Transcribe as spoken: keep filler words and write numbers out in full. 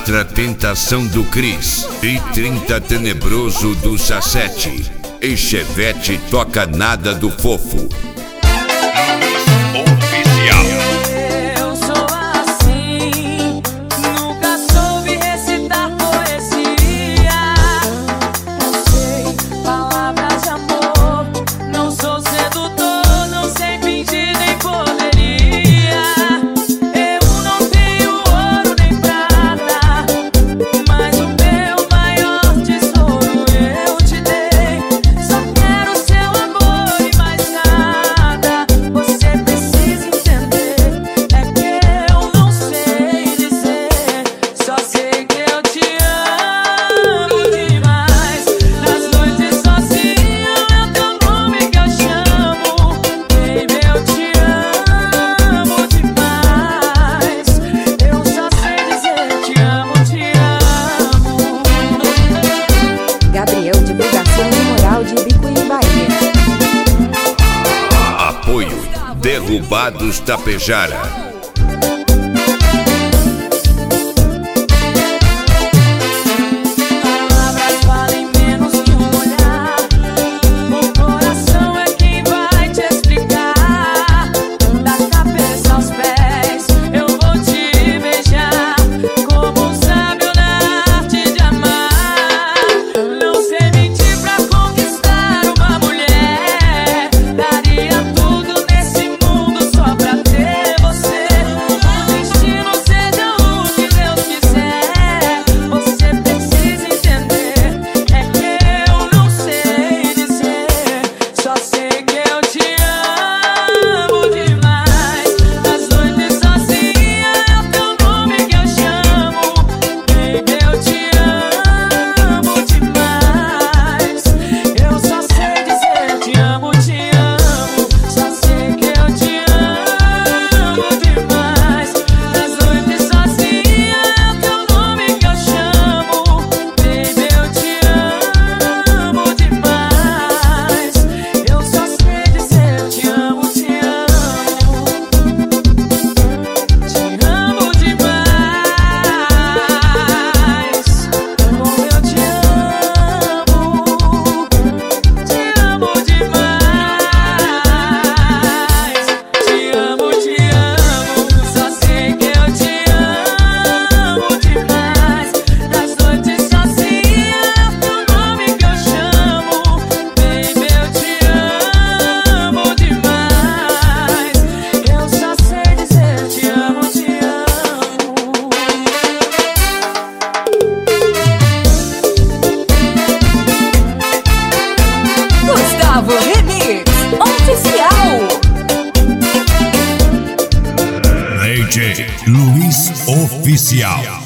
Astra Tentação do Cris e trinta Tenebroso do Sassete. E Chevette Toca Nada do Fofo. Eu sou assim, nunca soube recitar poesia. Não sei palavras de amor, não sou sedutor, não sei fingir nem poderia. Eu não tenho ouro nem prata, mas o meu maior tesouro eu te dei. Só quero seu amor e mais nada. Você precisa entender, é que eu não sei dizer. Só sei que eu te amo demais. Nas noites sozinha é teu nome que eu chamo. Baby, eu te amo demais. Eu só sei dizer te amo, te amo. Gabriel, divulgação de moral de Bicuí, Bahia. Apoio Derrubados Tapejara. Palavras valem menos que um olhar. O coração é quem vai te explicar. Da cabeça aos pés eu vou te beijar, como um sábio na arte de amar. Não sei mentir pra conquistar uma mulher. Daria tudo nesse mundo só pra ter você. O destino seja o que Deus quiser. Você precisa entender, é que eu não sei dizer. Só sei que eu te amo demais. Nas noites sozinha é teu nome que eu chamo. Baby, eu te amo demais. Eu só sei dizer te amo, te amo. Só sei que eu te amo demais. Nas noites sozinha é teu nome que eu chamo. Baby, eu te amo demais. Eu só sei dizer te amo, te amo. Te amo demais. Como eu te amo. Te amo demais. Te amo, te amo. Só sei que eu te amo demais. Nas noites sozinha é teu nome que eu chamo. Baby, eu te amo demais. Eu só sei dizer te amo, te amo. Gustavo Remix Oficial. D J Luiz Oficial.